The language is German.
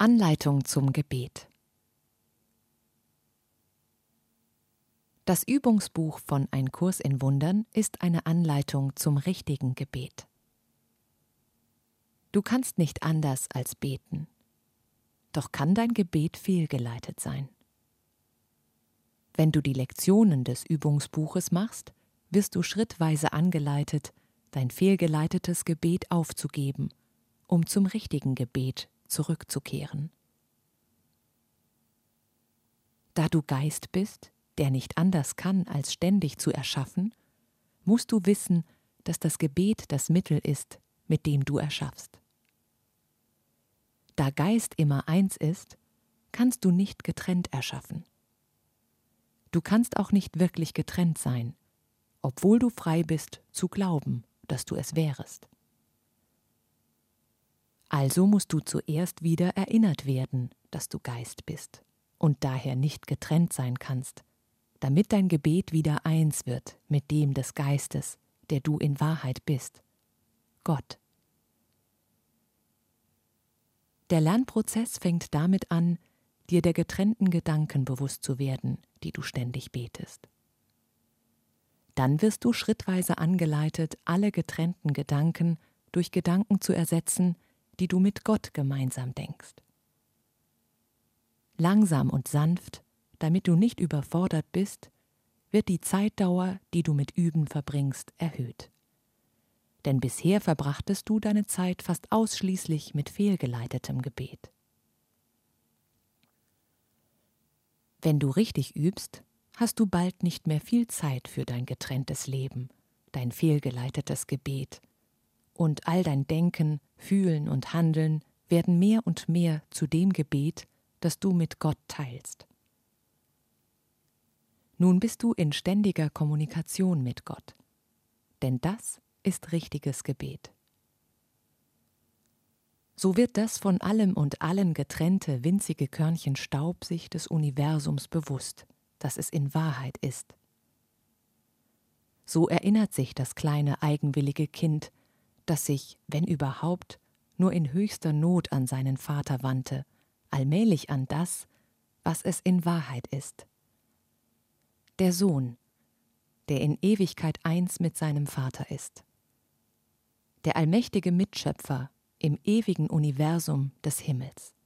Anleitung zum Gebet. Das Übungsbuch von Ein Kurs in Wundern ist eine Anleitung zum richtigen Gebet. Du kannst nicht anders als beten. Doch kann dein Gebet fehlgeleitet sein. Wenn du die Lektionen des Übungsbuches machst, wirst du schrittweise angeleitet, dein fehlgeleitetes Gebet aufzugeben, um zum richtigen Gebet zurückzukehren. Da du Geist bist, der nicht anders kann, als ständig zu erschaffen, musst du wissen, dass das Gebet das Mittel ist, mit dem du erschaffst. Da Geist immer eins ist, kannst du nicht getrennt erschaffen. Du kannst auch nicht wirklich getrennt sein, obwohl du frei bist zu glauben, dass du es wärest. Also musst du zuerst wieder erinnert werden, dass du Geist bist und daher nicht getrennt sein kannst, damit dein Gebet wieder eins wird mit dem des Geistes, der du in Wahrheit bist, Gott. Der Lernprozess fängt damit an, dir der getrennten Gedanken bewusst zu werden, die du ständig betest. Dann wirst du schrittweise angeleitet, alle getrennten Gedanken durch Gedanken zu ersetzen, die du mit Gott gemeinsam denkst. Langsam und sanft, damit du nicht überfordert bist, wird die Zeitdauer, die du mit Üben verbringst, erhöht. Denn bisher verbrachtest du deine Zeit fast ausschließlich mit fehlgeleitetem Gebet. Wenn du richtig übst, hast du bald nicht mehr viel Zeit für dein getrenntes Leben, dein fehlgeleitetes Gebet, und all dein Denken, Fühlen und Handeln werden mehr und mehr zu dem Gebet, das du mit Gott teilst. Nun bist du in ständiger Kommunikation mit Gott, denn das ist richtiges Gebet. So wird das von allem und allen getrennte winzige Körnchen Staub sich des Universums bewusst, dass es in Wahrheit ist. So erinnert sich das kleine eigenwillige Kind, das sich, wenn überhaupt, nur in höchster Not an seinen Vater wandte, allmählich an das, was es in Wahrheit ist. Der Sohn, der in Ewigkeit eins mit seinem Vater ist. Der allmächtige Mitschöpfer im ewigen Universum des Himmels.